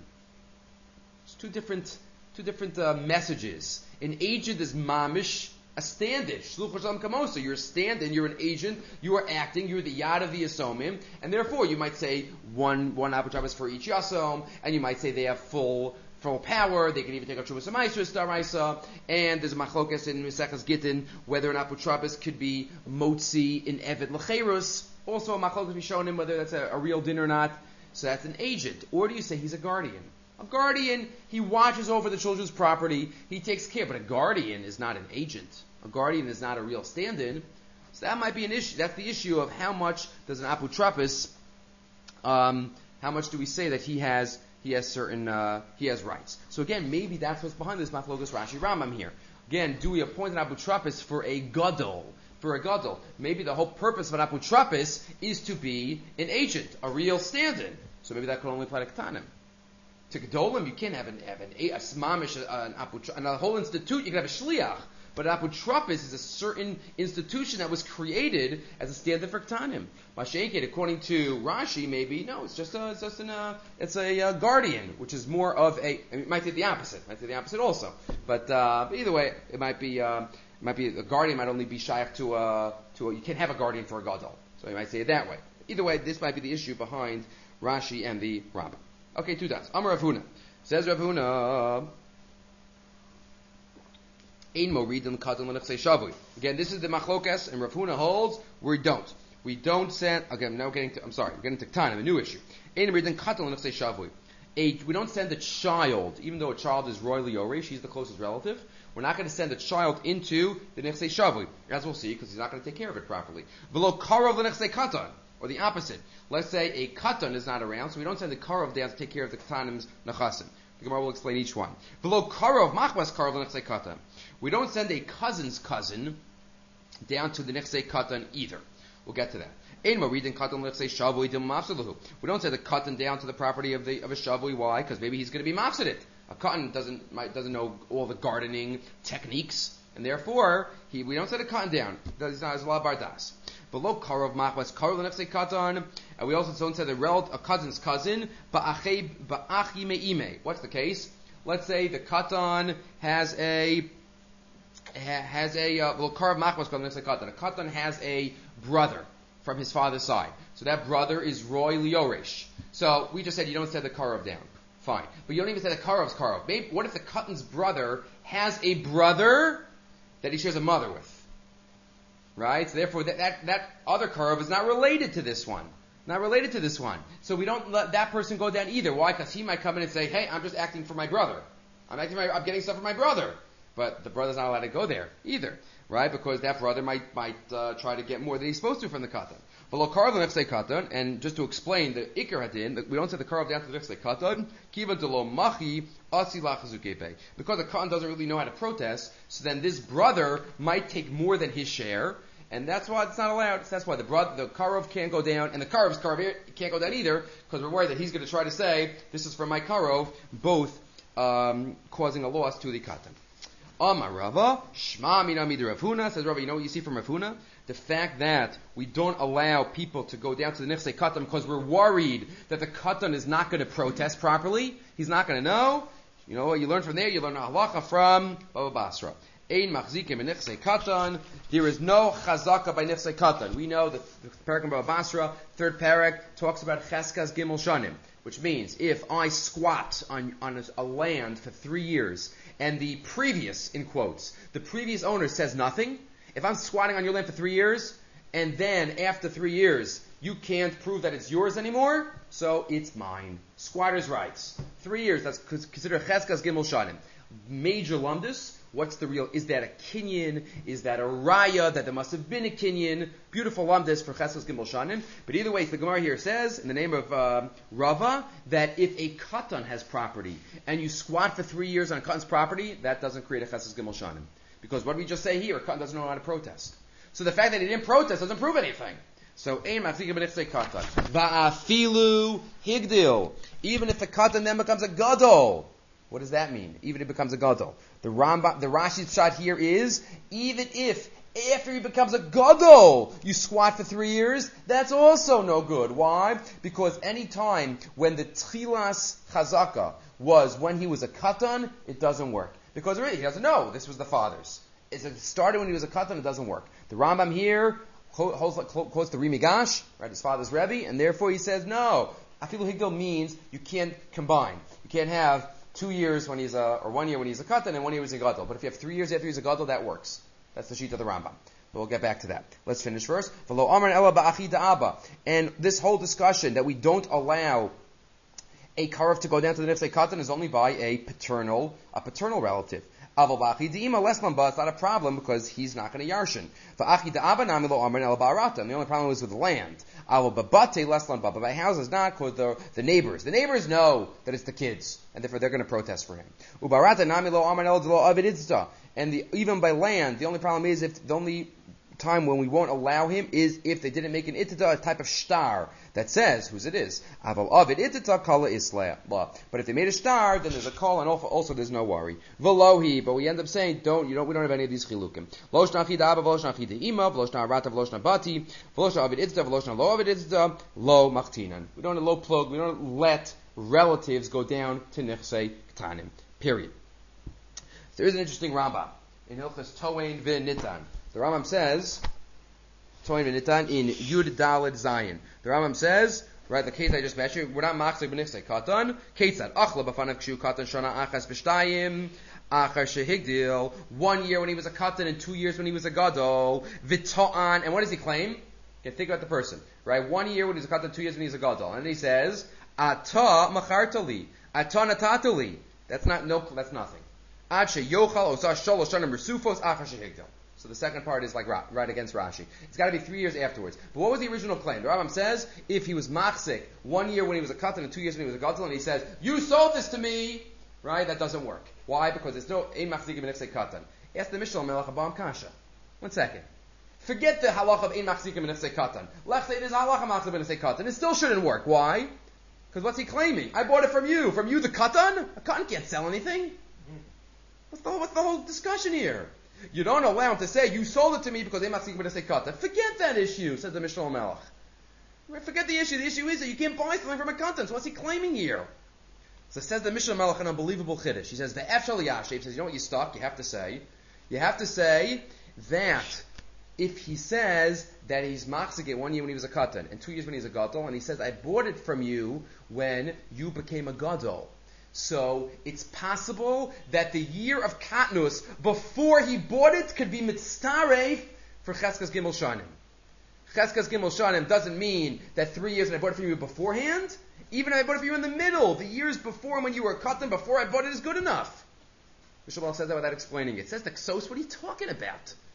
It's two different two different uh, messages. An agent is mamish, a stand-in. Shluch Hashem kamosa. You're a stand-in. You're an agent. You are acting. You're the yad of the yasomim, and therefore you might say one one aputrapis for each yasom, and you might say they have full. full power, they can even take a Trubas Amaisris Daraisa, and there's a machlokas in Mesechus Gittin whether an aputrapis could be motzi in Evet Lecherus, also a machlokas Rishonim whether that's a, a real din or not. So that's an agent. Or do you say he's a guardian? A guardian, he watches over the children's property, he takes care, but a guardian is not an agent. A guardian is not a real stand-in. So that might be an issue. That's the issue of how much does an aputrapis, um, how much do we say that he has He has certain, uh, he has rights. So again, maybe that's what's behind this machlokas Rashi Rambam here. Again, do we appoint an aputrapis for a gadol? For a gadol. Maybe the whole purpose of an aputrapis is to be an agent, a real stand-in. So maybe that could only apply to ketanim. To gedolim, you can't have an, have an a smamish, an aputrapis, and a whole institute, you can have a shliach. But an aputrapis is a certain institution that was created as a stand-in for ketanim. Mashenket, according to Rashi, maybe no, it's just a, it's just an, uh, it's a uh, guardian, which is more of a. I mean, it might be the opposite. It might be the opposite also. But, uh, but either way, it might be. Uh, it might be a guardian might only be shaykh to a to a. You can't have a guardian for a gadol, so you might say it that way. Either way, this might be the issue behind Rashi and the Rambam. Okay, two dots. Amar Rav Huna says Rav Huna. Again, this is the machlokas, and Rav Huna holds we don't. We don't send. Again, now getting to. I'm sorry, we're getting to Ketanim, a new issue. A, we don't send a child, even though a child is royally yoresh, he's the closest relative. We're not going to send a child into the nechsei shavui, as we'll see, because he's not going to take care of it properly. Below karov l'nechsei katan, or the opposite. Let's say a katan is not around, so we don't send the karov down to take care of the ketanim's nechasim. The Gemara will explain each one. Below karov machmas karov l'nechsei katan. We don't send a cousin's cousin down to the nechsei katan either. We'll get to that. We don't send the katan down to the property of the of a shavui. Why? Because maybe he's going to be mafsid it. A katan doesn't might, doesn't know all the gardening techniques, and therefore he we don't send a katan down. He's not as law bardas. Below karov machmas karov l'nechsei katan, and we also don't send a relative, a cousin's cousin. Ba'achi ba'achi me'ime. What's the case? Let's say the katan has a has a uh, well karov machmas karov l'nechsei katan. A katan has a brother from his father's side. So that brother is Roy Liorish. So we just said you don't send the karov down. Fine. But you don't even say the karov's karov. Maybe, what if the katan's brother has a brother that he shares a mother with? Right? So therefore that, that, that other karov is not related to this one. Not related to this one. So we don't let that person go down either. Why? Because he might come in and say, hey, I'm just acting for my brother. I'm acting for my, I'm getting stuff for my brother. But the brother's not allowed to go there either. Right? Because that brother might might uh, try to get more than he's supposed to from the katan. V'lo karav l'nechsei katan, and just to explain the ikar hadin, we don't say the karav down to the nechsei katan, kiva de lo machi asi lachazukebe. Because the katan doesn't really know how to protest, so then this brother might take more than his share, and that's why it's not allowed. That's why the brother, the karav can't go down, and the karav's karav can't go down either, because we're worried that he's going to try to say, this is for my karav, both um, causing a loss to the katan. Amar Rava, Shma mina mid Rav Huna, says Rava, you know what you see from Rav Huna? The fact that we don't allow people to go down to the Nechsei Katan because we're worried that the Katan is not going to protest properly. He's not going to know. You know what you learn from there? You learn a halacha from Baba Basra. Ein machzikim in Nechsei Katan. There is no chazaka by Nechsei Katan. We know that the parak in Baba Basra, third parak, talks about Cheskas Gimel Shanim, which means if I squat on, on a, a land for three years and the previous, in quotes, the previous owner says nothing, if I'm squatting on your land for three years, and then after three years, you can't prove that it's yours anymore, so it's mine. Squatter's rights. Three years, that's considered Cheskas Gimel Shanim. Major lumdus, what's the real, is that a kinyan? Is that a raya, that there must have been a kinyan? Beautiful lumdus for Cheskas Gimel Shanim. But either way, the Gemara here says, in the name of uh, Rava, that if a katan has property, and you squat for three years on a katan's property, that doesn't create a Cheskas Gimel Shanim. Because what we just say here, Katan doesn't know how to protest. So the fact that he didn't protest doesn't prove anything. So, ein machzikim b'nechsei Katan. Va'afilu higdil. Even if the Katan then becomes a gadol. What does that mean? Even if it becomes a gadol. The Rambam, the Rashi's shot here is, even if after he becomes a gadol, you squat for three years, that's also no good. Why? Because any time when the tchilas chazaka was when he was a Katan, it doesn't work. Because really, he doesn't know this was the father's. It started when he was a katan, it doesn't work. The Rambam here quotes, quotes the Rimigash, right, his father's Rebbe, and therefore he says, no, Afilu Higdil means you can't combine. You can't have two years when he's a, or one year when he's a katan and one year when he's a gadol. But if you have three years after he's a gadol, that works. That's the sheet of the Rambam. But we'll get back to that. Let's finish first. And this whole discussion that we don't allow a karav to go down to the nefsei katan is only by a paternal, a paternal relative. Aval ba'achi de'ima lesman ba, it's not a problem because he's not going to yarshin. Va'achi da'aba nami lo amrin el ba'arata, and the only problem is with the land. Aval ba'bate leslan ba, but by houses not, because the, the neighbors. The neighbors know that it's the kids, and therefore they're going to protest for him. Ubarata nami lo amrin el lo avid itzta, and the, even by land, the only problem is if the only time when we won't allow him is if they didn't make an itita, a type of shtar that says whose it is. Aval avid itita kala isla. But if they made a shtar, then there's a call, and also, also there's no worry. Velohi, but we end up saying don't. You don't. We don't have any of these chilukim. V'loshna chida abba, v'loshna chida ima, v'loshna rata, v'loshna bati, v'loshna avid itita, v'loshna lo avid itita, lo machtinan. We don't have low plug. We don't let relatives go down to nechsei ktanim. Period. There is an interesting Rambam in Hilchos Toain v'Nitan. The Rambam says, Toin v'Nitan in Yud Daled Zayin. The Rambam says, right, the case I just mentioned, we're not machzik b'nifsei katan. Ketzad achla b'fanav kshu katan shana achas b'shtayim achar shehigdil. One year when he was a katan and two years when he was a gadol. V'to'an. And what does he claim? Okay, think about the person, right? One year when he's a katan, two years when he's a gadol. And then he says, Ata machartali. Ata natatali. That's not, no, that's nothing. Ad sheyochal osah sholosh shanim resufos achar shehigdil. So the second part is like right, right against Rashi. It's got to be three years afterwards. But what was the original claim? The Rambam says, if he was machzik one year when he was a katan and two years when he was a gadol, and he says, you sold this to me, right? That doesn't work. Why? Because there's no ein machzikim b'nefsei katan. Ask the Mishnah Melech Abam Kasha. One second. Forget the halach of ein machzikim b'nefsei katan. Let's say there's halach of machzik b'nefsei katan. It still shouldn't work. Why? Because what's he claiming? I bought it from you. From you, the katan? A katan can't sell anything. What's the, what's the whole discussion here? You don't allow him to say, you sold it to me because they must say katan. Forget that issue, says the Mishnah Melech. Forget the issue. The issue is that you can't buy something from a katan. So what's he claiming here? So says the Mishnah Melech, an unbelievable chiddush. He says, the Efshal Yashiv says, you know what, you stuck? You have to say, you have to say that if he says that he's machzik one year when he was a katan and two years when he's a gadol, and he says, I bought it from you when you became a gadol. So it's possible that the year of Katnus before he bought it could be mitzaref for Cheskas Gimel Shanim. Cheskas Gimel Shanim doesn't mean that three years and I bought it from you beforehand. Even if I bought it from you in the middle, the years before when you were a katan, before I bought it is good enough. Mishabal says that without explaining it. It says the Ksos, what are you talking about?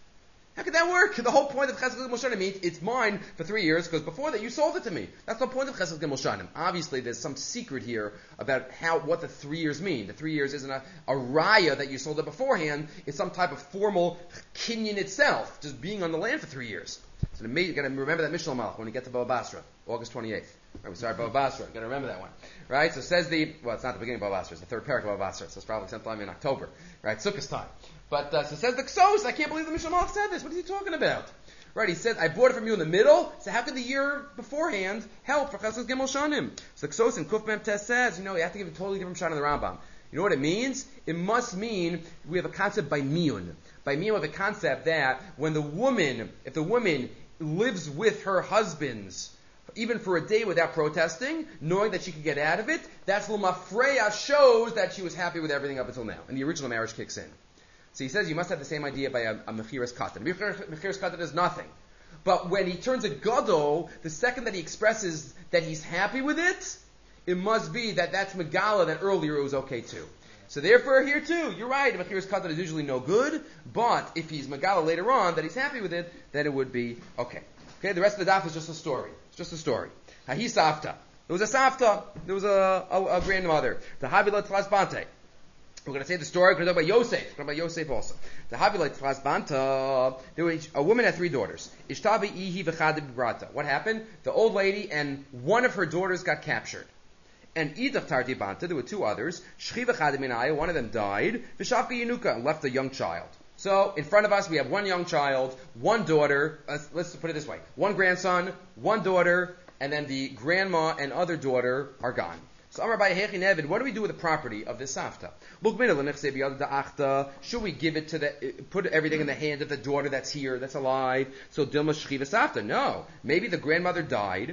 How could that work? The whole point of Chesed Gimel Shanim means it's mine for three years because before that you sold it to me. That's the point of Chesed Gimel Shanim. Obviously, there's some secret here about how what the three years mean. The three years isn't a, a raya that you sold it beforehand. It's some type of formal kinyan itself, just being on the land for three years. So you've got to remember that Mishnah Malach when we get to Bava Basra, August twenty-eighth. Right, we start Bava Basra. You've got to remember that one. Right? So says the, well, it's not the beginning of Bava Basra, it's the third parak of Bava Basra, so it's probably sometime in October. Right? Sukkot time. But, uh, so says the Ksos, I can't believe the Mishnah Malach said this. What is he talking about? Right, he said, I bought it from you in the middle, so how could the year beforehand help for Chesed Gimel Shanim? So the Ksos in Kuf Mem Tes says, you know, you have to give a totally different shot in the Rambam. You know what it means? It must mean, we have a concept by miyun. By miyun we have a concept that when the woman, if the woman lives with her husbands, even for a day without protesting, knowing that she could get out of it, that's L'mafreya shows that she was happy with everything up until now. And the original marriage kicks in. So he says you must have the same idea by a, a Mechiras Katan. Mechiras Katan is nothing. But when he turns a Gadol, the second that he expresses that he's happy with it, it must be that that's Megala, that earlier it was okay too. So therefore here too, you're right, Mechiras Katan is usually no good, but if he's Megala later on that he's happy with it, then it would be okay. Okay, the rest of the daf is just a story. It's just a story. Hahi Safta. There was a Safta. There was a, a, a grandmother. The Havila Tlasbante. We're going to say the story. We're going to talk about Yosef. We're going to talk about Yosef also. The Havila Tlasbanta. There was a woman had three daughters. Ishtabi Ihi v'chadib brata. What happened? The old lady and one of her daughters got captured. And Idach Tarti Banta, there were two others. Shchi v'chadib minaya. One of them died. V'shavka Yenuka, and left a young child. So, in front of us, we have one young child, one daughter, uh, let's put it this way, one grandson, one daughter, and then the grandma and other daughter are gone. So, Amar Abaye Hechi Nevid, what do we do with the property of this Safta? Should we give it to the, put everything in the hand of the daughter that's here, that's alive? So, Dilma Shchiva Safta. No. Maybe the grandmother died,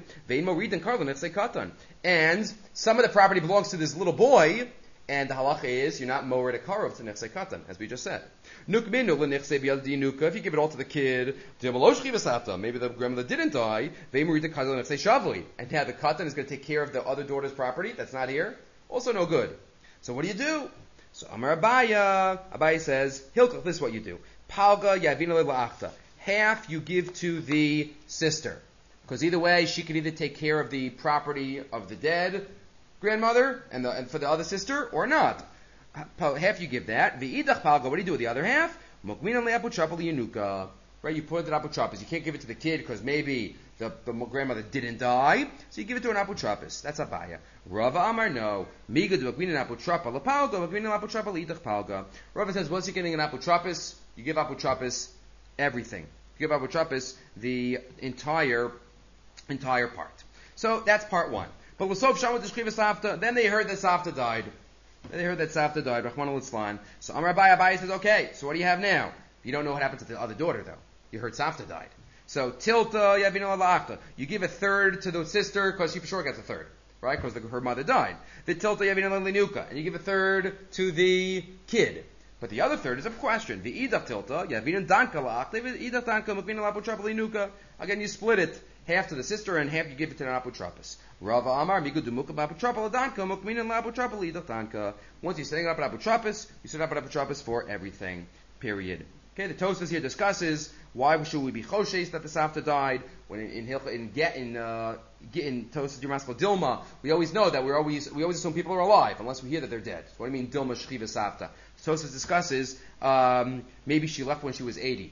and some of the property belongs to this little boy, and the halacha is, you're not mower to karov to nechse katan, as we just said. Nukminu l'nechse b'yad dinuka, if you give it all to the kid, maybe the grandmother didn't die, ve'imurita katan nechse shavli, and now the katan is going to take care of the other daughter's property that's not here, also no good. So what do you do? So Amar Abaya, Abaya says, Hilchach, this is what you do. Palga yavina le'la'achta, half you give to the sister, because either way, she could either take care of the property of the dead grandmother and, the, and for the other sister, or not. Half you give that. The idach palga, what do you do with the other half? Mukminan le'apu chapel yenuka. Right, you put it in apu chapis. You can't give it to the kid because maybe the, the grandmother didn't die, so you give it to an apu chapis. That's abaya. Rava Amar no. Miga du mukminan apu chapel la palga, mukminan apu chapel idach palga. Rava says once you're getting an apu chapis, you give apu chapis everything. You give apu chapis the entire entire part. So that's part one. But with Sof Sham with the Shchiva Safta, then they heard that Safta died. Then they heard that Safta died, Rahman al-Itzlan. So Amar Abaye, Abaye says, okay, so what do you have now? You don't know what happened to the other daughter, though. You heard Safta died. So Tilta, Yavino al-Achta. You give a third to the sister, because she for sure gets a third. Right? Because her mother died. The Tilta, Yavino al-Linuka. And you give a third to the kid. But the other third is a question. The Idach Tilta, Yavino Danka al-Achta, Idach Danka, Mukmina al-Apu Trapa Linuka. Again, you split it. Half to the sister and half you give it to the Apu Trapas. Rava Amar, Migu Dumuka Bapu Trapal Danka, Mukminan Lapu Trapal Idatanka. Once you're setting up an Apu Trapas, you set up an Apu Trapas for everything. Period. Okay, the Tosfos here discusses why should we be choshes that the Safta died. When in in in get in uh, in Tosfos Yermaskal Dilma, we always know that we're always we always assume people are alive unless we hear that they're dead. So what do you mean Dilma Shchiva Safta? Tosfos discusses um, maybe she left when she was eighty.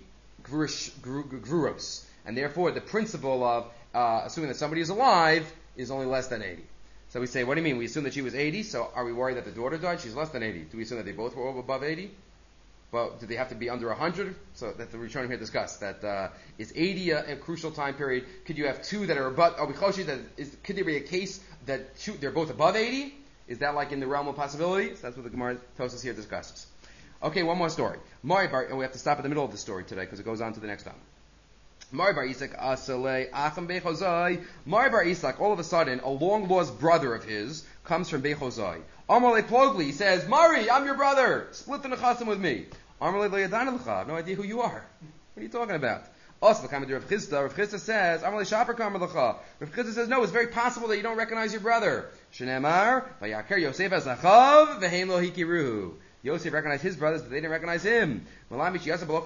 Gvuros. And therefore, the principle of uh, assuming that somebody is alive is only less than eighty. So we say, what do you mean? We assume that she was eighty, so are we worried that the daughter died? She's less than eighty. Do we assume that they both were above eighty? Well, do they have to be under one hundred? So that's the return here discussed. That uh, is eighty a, a crucial time period? Could you have two that are above? Are we close? That is, could there be a case that two, they're both above eighty? Is that like in the realm of possibilities? That's what the Gemara Tosfos here discusses. Okay, one more story. Maribar, and we have to stop at the middle of the story today because it goes on to the next time. Mari Bar Isak Asalei Acham Bechozai. Mari Bar Isak, all of a sudden, a long lost brother of his comes from Bechozai. Amarle Plogli, he says, Mari, I'm your brother. Split the nechasim with me. Amarle Le'yadan Lecha, I have no idea who you are. What are you talking about? Also, the Rav Chisda, Rav Chisda says, Amarle Shaper Kamar Lecha. Rav Chisda says, no, it's very possible that you don't recognize your brother. Shenemar, Vayaker Yosef Azachav, Vehein Lo Hikiruhu. Yosef recognized his brothers, but they didn't recognize him. Right?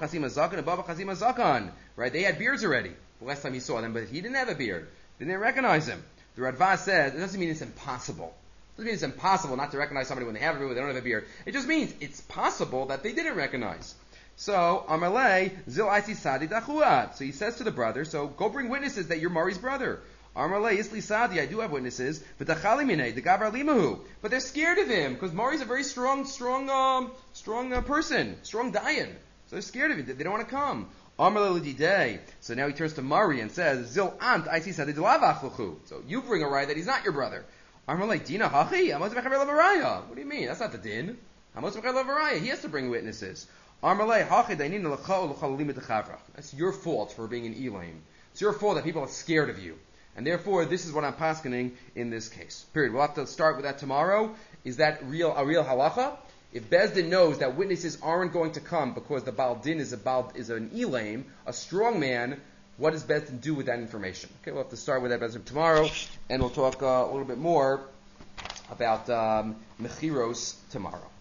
They had beards already the last time he saw them, but he didn't have a beard. They didn't recognize him. The Radva says, it doesn't mean it's impossible. It doesn't mean it's impossible not to recognize somebody when they have a beard, when they don't have a beard. It just means it's possible that they didn't recognize. So, Amalei, Zil Aisi Sadi Dachuat. So he says to the brother, so go bring witnesses that you're Mari's brother. Amalei, Isli Sadi, I do have witnesses, but Dachalimine, the Gabar Limahu. But they're scared of him, because Mari's a very strong, strong, um, strong uh, person, strong Dayan. So they're scared of him, they don't want to come. Amalei Lididei. So now he turns to Mari and says, Zil Ant Aisi Sadi Dalavachluchu. So you bring a right that he's not your brother. Amalei, Dina Hachi, Amos Mechaber Lavaraya. What do you mean? That's not the din. Amos Mechaber Lavaraya. He has to bring witnesses. That's your fault for being an Elam. It's your fault that people are scared of you. And therefore, this is what I'm paskening in this case. Period. We'll have to start with that tomorrow. Is that real a real halacha? If Bezdin knows that witnesses aren't going to come because the Baal Din is a Baal, is an Elam, a strong man, what does Bezdin do with that information? Okay, we'll have to start with that Bezdin tomorrow, and we'll talk uh, a little bit more about um, Mechiros tomorrow.